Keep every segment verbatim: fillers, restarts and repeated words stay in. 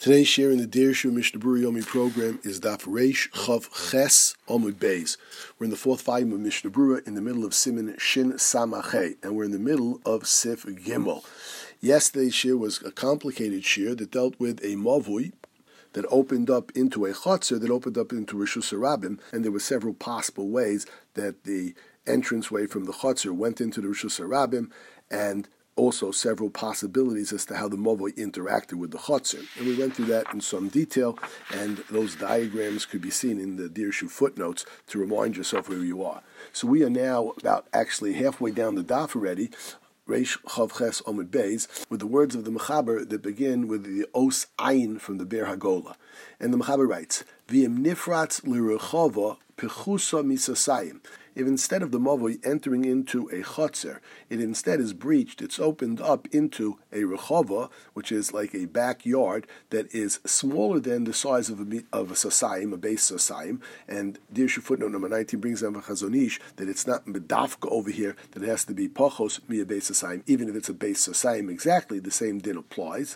Today's share in the Dirshu Mishnah Berurah Yomi program is Daf Reish Chav Ches Amud Beis. We're in the fourth volume of Mishnah Berurah in the middle of Siman Shin Samachay, and we're in the middle of Sif Gimel. Yesterday's share was a complicated share that dealt with a mavui that opened up into a chotzer that opened up into Rishus Harabim, and there were several possible ways that the entranceway from the chotzer went into the Rishus Harabim, and also several possibilities as to how the mavui interacted with the chotzer. And we went through that in some detail, and those diagrams could be seen in the Dirshu footnotes to remind yourself where you are. So we are now about actually halfway down the daf already, Reish Chav Ches Amud Beis, with the words of the Mechaber that begin with the Os Ayin from the Ber Hagola. And the Mechaber writes, V'im nifratz l'rechava pechusa misasayim. If instead of the mavui entering into a chotzer, it instead is breached, it's opened up into a rechava, which is like a backyard that is smaller than the size of a, of a sasayim, a base sasayim. And Dirshu footnote number nineteen brings down Chazon Ish that it's not medafka over here, that it has to be pachos mi a base sasayim, even if it's a base sasayim, exactly the same din applies.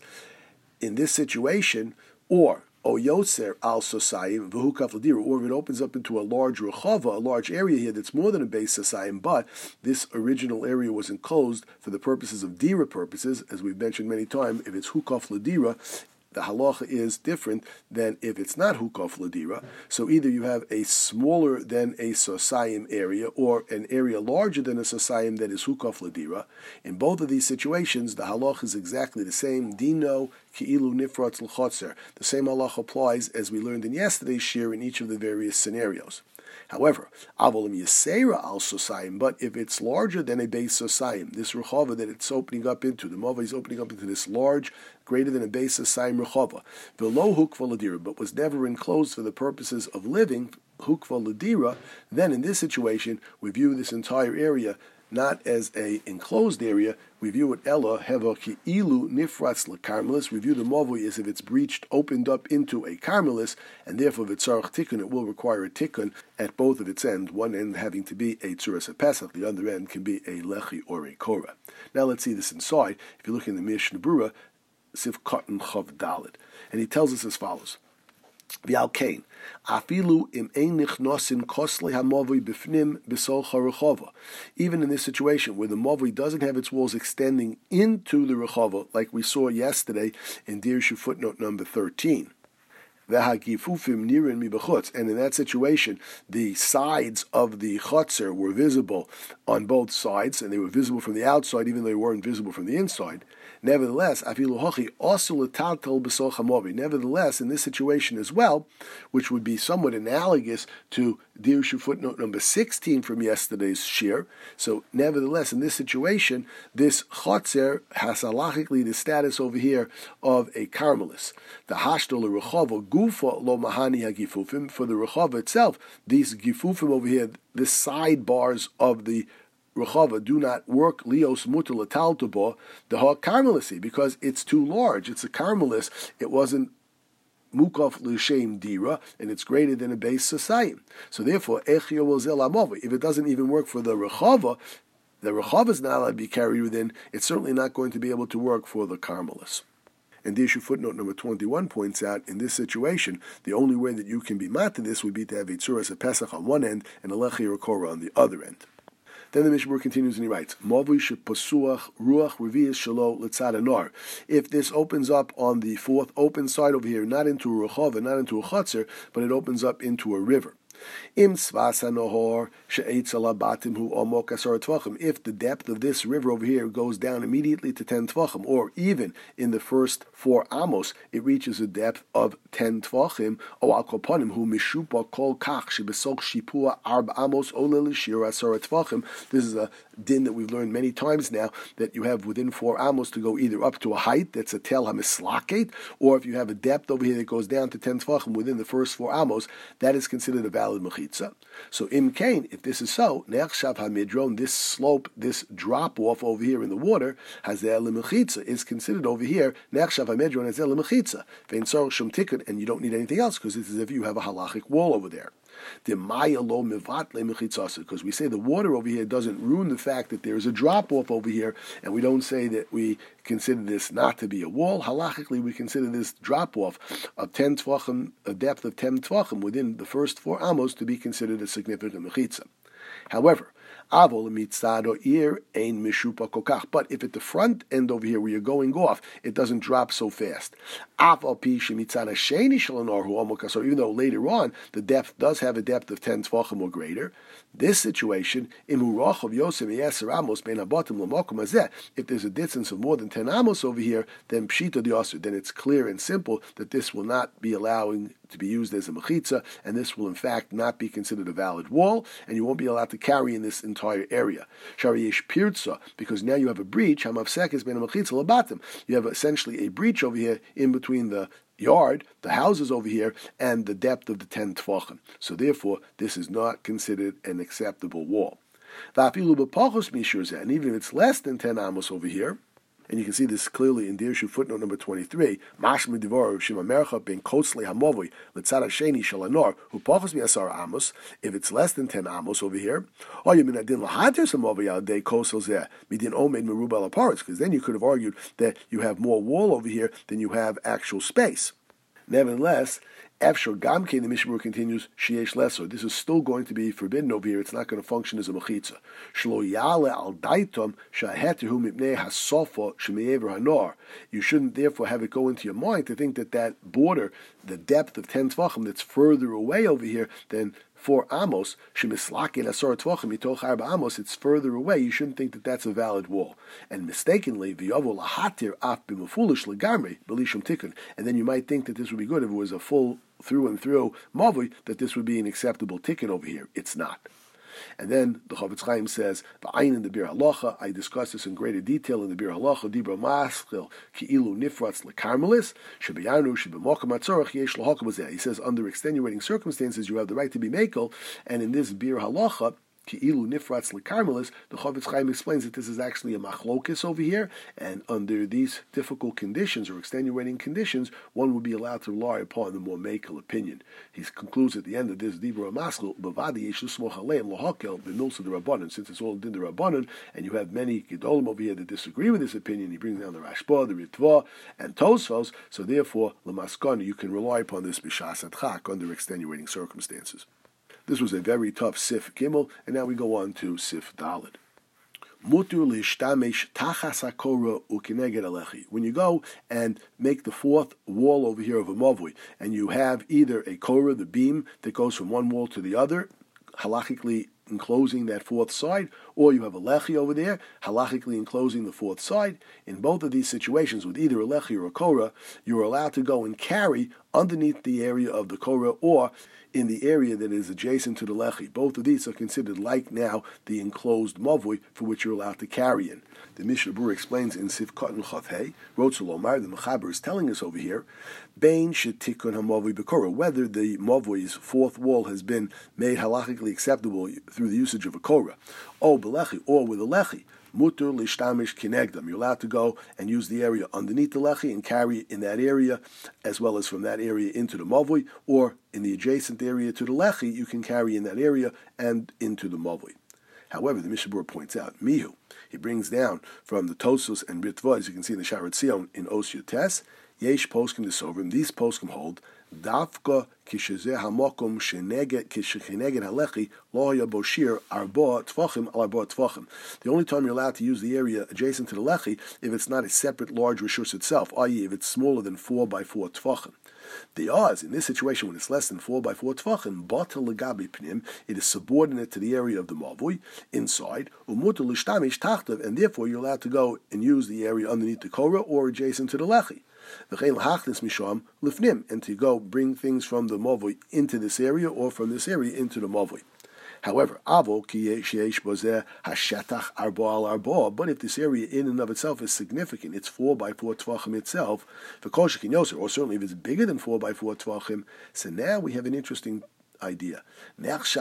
In this situation, or O Yoser al Sosayim, Vahukaf Ladira, or if it opens up into a large Rechava, a large area here that's more than a base Sosayim, but this original area was enclosed for the purposes of Dira purposes, as we've mentioned many times. If it's Hukaf Ladira, the halacha is different than if it's not hukaf ladira. So either you have a smaller than a sosayim area or an area larger than a sosayim that is hukaf ladira. In both of these situations, the halacha is exactly the same. Dino ki'ilu nifratz l'chotzer. The same halacha applies as we learned in yesterday's shir in each of the various scenarios. However, avolim yisera al sosayim, but if it's larger than a base sosayim, this rechava that it's opening up into, the mava is opening up into this large, greater than a base sosayim rechava, below hukva ladira, but was never enclosed for the purposes of living, hukva ladira, then in this situation, we view this entire area not as a enclosed area, we view it ella heva ki ilu nifratz lekarmelis. We view the mavui as if it's breached, opened up into a karmelis, and therefore v'tzarach tikkun, it will require a tikkun at both of its ends. One end having to be a tzuras pesach, the other end can be a lechi or a korah. Now let's see this inside. If you look in the Mishnah Berurah, Sif Katan Chav Dalet, and he tells us as follows. V'alkein, afilu im ein nichnosin kosli hamavui b'fnim b'sol charechava. Even in this situation where the mavui doesn't have its walls extending into the rechava, like we saw yesterday in Dirshu footnote number thirteen. And in that situation, the sides of the chotzer were visible on both sides, and they were visible from the outside, even though they weren't visible from the inside. Nevertheless, nevertheless, in this situation as well, which would be somewhat analogous to Dirshu footnote number sixteen from yesterday's shir. So, nevertheless, in this situation, this chotzer has halachically the status over here of a karmelis. The hashtol rechava gufa lo mahani hagifufim, for the rechava itself, these gifufim over here, the sidebars of the rechava do not work lios mutal ataltubo the ha karmelisi, because it's too large. It's a karmelis. It wasn't mukaf l'shem dira, and it's greater than a base sasayim. So therefore, echio will zel amova. If it doesn't even work for the rechava, the rechava is not allowed to be carried within. It's certainly not going to be able to work for the karmelis. And Dirshu footnote number twenty-one points out, in this situation, the only way that you can be mat to this would be to have a tzuras a pesach on one end and a lechi or korah on the other end. Then the Mishnah continues and he writes, Mavui shepasuach ruach revius shelo letzad anar. If this opens up on the fourth open side over here, not into a rechava, not into a chotzer, but it opens up into a river. Im svasa nohor she'etz alabatim hu omok asar tvachim. If the depth of this river over here goes down immediately to ten tvachim, or even in the first four amos, it reaches a depth of ten tvachim, o al koponim hu mishupa kol kach shebesok shipua arb amos ole l'shir asar tvachim. This is a din that we've learned many times now, that you have within four amos to go either up to a height that's a tel hamislaket, or if you have a depth over here that goes down to ten tvachim within the first four amos, that is considered a valid mechitza. So im kain, if this is so, nechshav hamidron, this slope, this drop off over here in the water, hazel lemechitza, is considered over here nechshav hamidron hazel lemechitza. Vein sarach shum tikkun, and you don't need anything else because it's as if you have a halachic wall over there. Because we say the water over here doesn't ruin the fact that there is a drop off over here, and we don't say that we consider this not to be a wall. Halachically, we consider this drop off of ten tvachim, a depth of ten tvachim within the first four amos, to be considered a significant mechitza. However, but if at the front end over here where you're going off, it doesn't drop so fast. Even though later on the depth does have a depth of ten tvachim or greater, this situation, if there's a distance of more than ten amos over here, then pshita the asur, then it's clear and simple that this will not be allowing to be used as a mechitza, and this will in fact not be considered a valid wall, and you won't be allowed to carry in this entire area. Shariyesh pirza, because now you have a breach. Hamavsek has been a mechitza labatim. You have essentially a breach over here in between the yard, the houses over here, and the depth of the ten tvachim. So therefore, this is not considered an acceptable wall. And even if it's less than ten amos over here, and you can see this clearly in Dirshu footnote number twenty-three. Mashmi divar shema mercha ben kotzli hamovoi letzad hasheni shalanor who pachos miasar amos. If it's less than ten amos over here, or you mean adin lahater samovoi al day kosel zeh midin omed merubal apartz, because then you could have argued that you have more wall over here than you have actual space. Nevertheless, Efshor Gamke, the Mishnah continues, Sheyesh Lesser. This is still going to be forbidden over here. It's not going to function as a mechitza. Shlo yale al daitom shahetehu mipnei hasofa shemeyever hanor. You shouldn't therefore have it go into your mind to think that that border, the depth of ten tvachim, that's further away over here than four amos, shemislakin asor tvachim mitoch arba amos, it's further away. You shouldn't think that that's a valid wall. And mistakenly, v'yavo lahatir af b'mefulish legamri b'lishum tikkun. And then you might think that this would be good if it was a full through and through mavui, that this would be an acceptable tikkun over here. It's not. And then the Chofetz Chaim says, "V'ayin in the Bir Halacha." I discussed this in greater detail in the Bir Halacha. Dibra maschil ki'ilu nifratz lekarmelis shebiyanu shebemokam atzorach yesh lahakam b'zeh. He says, under extenuating circumstances, you have the right to be mekel. And in this Bir Halacha, Ki'ilu nifratz lekarmelis, the Chofetz Chaim explains that this is actually a machlokis over here, and under these difficult conditions or extenuating conditions, one would be allowed to rely upon the more mekel opinion. He concludes at the end of this Dibra Maskil, Bavadi Yeshu Smoch Aleim Lohakel B'Milsa the Rabbanon. Since it's all din the Rabbanon, and you have many Gedolim over here that disagree with this opinion, he brings down the Rashba, the Ritva, and Tosfos. So therefore, Lamaskana, you can rely upon this b'shas adchak under extenuating circumstances. This was a very tough Sif Gimel, and now we go on to Sif Daled. Mutur lishtamesh tachas hakora ukineged alechi. When you go and make the fourth wall over here of a mavui, and you have either a korah, the beam that goes from one wall to the other, halachically enclosing that fourth side, or you have a lechi over there, halachically enclosing the fourth side. In both of these situations, with either a lechi or a korah, you are allowed to go and carry underneath the area of the korah or in the area that is adjacent to the lechi. Both of these are considered like now the enclosed mavui for which you're allowed to carry in. The Mishnah Berurah explains in Sif Katan Chav Hei, Rotzulomar, the Mechaber is telling us over here, Bein shetikun hamavui bekora, whether the mavui's fourth wall has been made halachically acceptable through the usage of a korah, or belechi, or with a lechi. Mutur lishtamish kinegdam. You're allowed to go and use the area underneath the lechi and carry in that area, as well as from that area into the mavui, or in the adjacent area to the lechi, you can carry in that area and into the mavui. However, the Mishnah Berurah points out, Mihu, he brings down from the Tosos and Ritva, as you can see in the Sharat Zion in Os Yotes, Yesh poskim desovrim, these poskim hold, Dafka kishezeh hamokum sheneged kishecheneged halechi lo haya boshir arba tvachim al arba tvachim. The only time you're allowed to use the area adjacent to the lechi if it's not a separate large rishus itself, that is, if it's smaller than four by four tvachim. The odds in this situation when it's less than four by four tvachim, bata legabi pnim, it is subordinate to the area of the mavui inside, umutu lishtamish tachtav, and therefore you're allowed to go and use the area underneath the korah or adjacent to the lechi. And to go bring things from the mavui into this area or from this area into the mavui. However, but if this area in and of itself is significant, it's four by four tvachim itself, or certainly if it's bigger than four by four tvachim, so now we have an interesting idea. This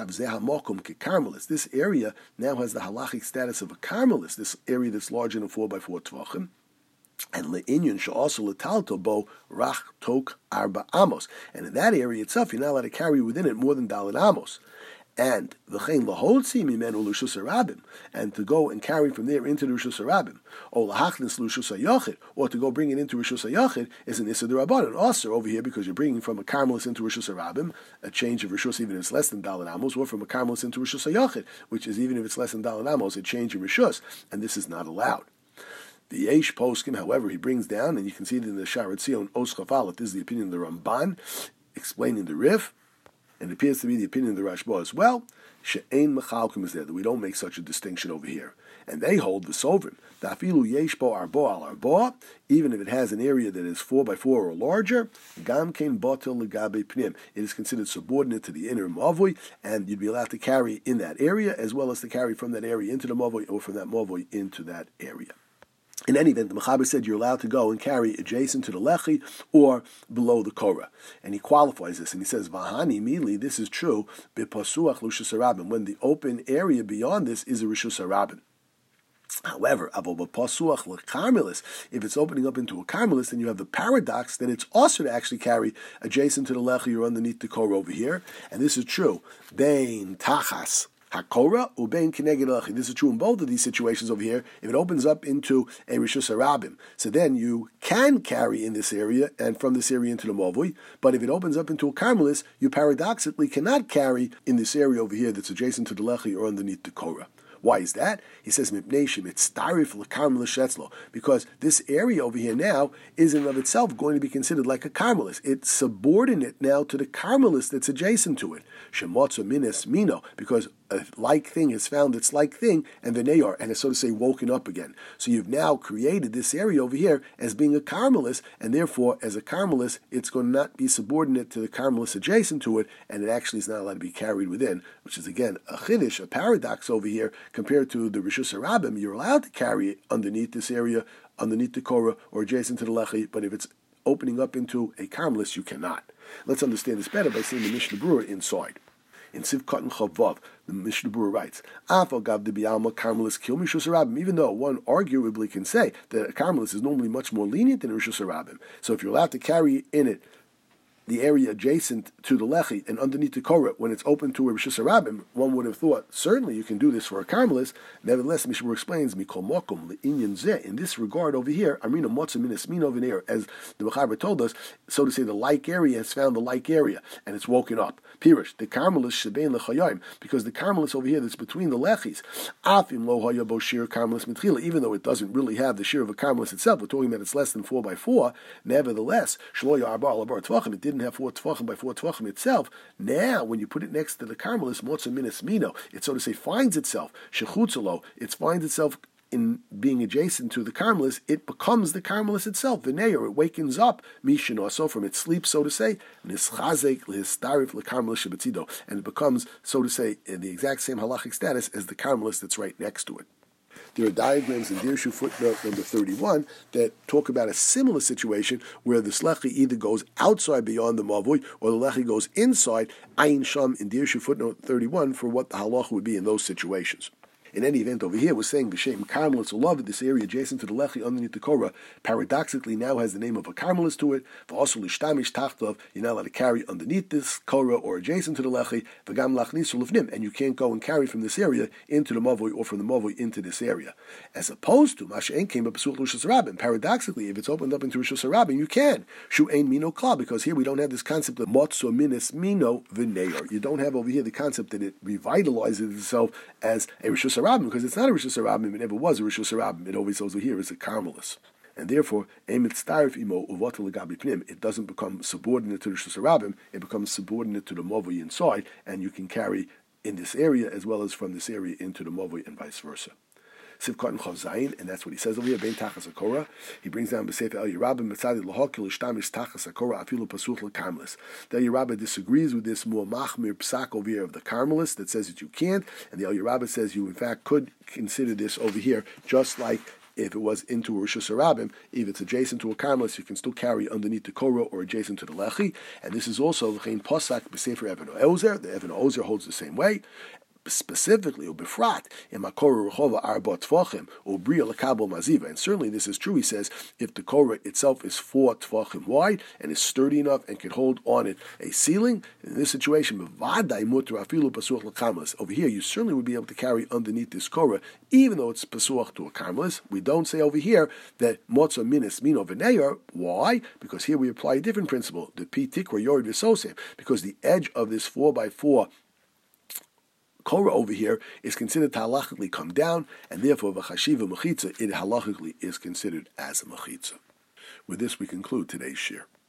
area now has the halachic status of a karmelis, this area that's larger than four by four tvachim. And le'inyan she'also letalto bo rach tok arba amos. And in that area itself, you're not allowed to carry within it more than dalet amos. And v'chein laholtzi mimenu l'rishus harabim, and to go and carry from there into the rishus harabim, or lahachnis l'rishus hayachid, or to go bring it into rishus hayachid is an issa d'rabbanan. Also over here, because you're bringing from a karmelis into rishus harabim, a change of rishus even if it's less than dalet amos, or from a karmelis into rishus hayachid, which is even if it's less than dalet amos, a change in rishus, and this is not allowed. The Eish Poskim, however, he brings down, and you can see it in the Sharat Zion Os Chafalet. This is the opinion of the Ramban, explaining the Rif. And it appears to be the opinion of the Rashba as well, she'ein mechalkim is there, that we don't make such a distinction over here. And they hold the sovereign, dafilu yesh bo arbo al arbo, even if it has an area that is four by four or larger, gam kein botel legabe pnim. It is considered subordinate to the inner mavoi, and you'd be allowed to carry in that area, as well as to carry from that area into the mavoi, or from that mavoi into that area. In any event, the Mechaber said you're allowed to go and carry adjacent to the lechi or below the korah. And he qualifies this, and he says, Vahani mili, this is true, b'pasuach l'rishus harabim, when the open area beyond this is a rishus harabim. However, if it's opening up into a karmelis, then you have the paradox that it's also to actually carry adjacent to the lechi or underneath the korah over here. And this is true. Bein tachas Hakora ubein kineged lechi. This is true in both of these situations over here. If it opens up into a rishus harabim, so then you can carry in this area and from this area into the mavui. But if it opens up into a karmelis, you paradoxically cannot carry in this area over here that's adjacent to the lechi or underneath the korah. Why is that? He says, because this area over here now is in and of itself going to be considered like a karmelis. It's subordinate now to the karmelis that's adjacent to it. Shemotzo minas mino, because a like thing has found its like thing, and the neyar, and it's so to say woken up again. So you've now created this area over here as being a karmelis, and therefore, as a karmelis, it's going to not be subordinate to the karmelis adjacent to it, and it actually is not allowed to be carried within, which is again a chiddush, a paradox over here, compared to the rishus harabim. You're allowed to carry it underneath this area, underneath the korah, or adjacent to the lechi, but if it's opening up into a karmelis, you cannot. Let's understand this better by seeing the Mishnah Berurah inside. In Sivkot and Chavav, the Mishnah Berurah writes, even though one arguably can say that a karmelis is normally much more lenient than a rishus harabim. So if you're allowed to carry in it the area adjacent to the lechi and underneath the korah, when it's open to a rishus harabim, one would have thought, certainly you can do this for a karmelis. Nevertheless, Mishnah Berurah explains, Mikol Mokum le'inyan zeh, in this regard over here, Amrina Motza Minas Min over there, as the Mechaber told us, so to say, the like area has found the like area, and it's woken up. Pirish, the karmelis shebein lechayim, because the karmelis over here that's between the lechis, afim lo haya bo shir karmelis mitchila, even though it doesn't really have the shir of a karmelis itself, we're talking that it's less than four by four, nevertheless, shlo yarba alabar tvachim, it didn't have four tvachim by four tvachim itself. Now, when you put it next to the karmelis, motza minas mino, it so to say finds itself, shechutzalo, it finds itself in being adjacent to the karmelis, it becomes the karmelis itself, the neyer, it wakens up, mishin also from its sleep, so to say, nischazek lehistarif lekarmelis shebetzido, and it becomes, so to say, in the exact same halachic status as the karmelis that's right next to it. There are diagrams in Dirshu footnote number thirty-one that talk about a similar situation where the lechi either goes outside beyond the mavui or the lechi goes inside, ayin sham in Dirshu footnote thirty-one for what the halacha would be in those situations. In any event, over here, we're saying B'Shem Karmelis Olav, this area adjacent to the Lechi underneath the Korah, paradoxically now has the name of a Karmelis to it. V'also Lishtamish Tachtov, you're not allowed to carry underneath this Korah or adjacent to the Lechi, V'gam Lachnisu Lefnim, and you can't go and carry from this area into the Mavoi or from the Mavoi into this area. As opposed to Masha'en came up Pasuch Rishus Harabim. Paradoxically, if it's opened up into Rishus Harabim, you can. Shu'ein Mino Kla, because here we don't have this concept of Motzo Minis Mino V'Neir. You don't have over here the concept that it revitalizes itself as a Rishus Harabim, because it's not a rishus harabim, it never was a rishus harabim, it always over here is a karmelis. And therefore, it doesn't become subordinate to the rishus harabim, it becomes subordinate to the mavui inside, and you can carry in this area as well as from this area into the mavui and vice versa. Sivkot and Chav Zayin, and that's what he says over here. Bein tachas hakora. He brings down b'sefer El Yerabim Mitzadi lahokil ishtamish tachas hakora afilu pasuch lekarmelis. The El Yerabim disagrees with this more machmir psak over here of the karmelis that says that you can't, and the El Yerabim says you in fact could consider this over here just like if it was into a rishus harabim. If it's adjacent to a karmelis, you can still carry underneath the korah or adjacent to the lechi. And this is also l'chein posak b'sefer Even Ozer. The Even Ozer holds the same way. specifically, or befrat, in Makora Rechova Arba Tvachim, or Bria Lakabo Maziva. And certainly this is true, he says, if the Korah itself is four Tvachim wide and is sturdy enough and can hold on it a ceiling, in this situation, over here, you certainly would be able to carry underneath this Korah, even though it's Pasuach to a Karmelis. We don't say over here that Motza Minis Mino V'Neyer. Why? Because here we apply a different principle, the Pi Tikra Yorid V'Sosem, because the edge of this four by four Korah over here is considered to halachically come down, and therefore v'chashiva mechitza, it halachically is considered as a mechitza. With this, we conclude today's shir.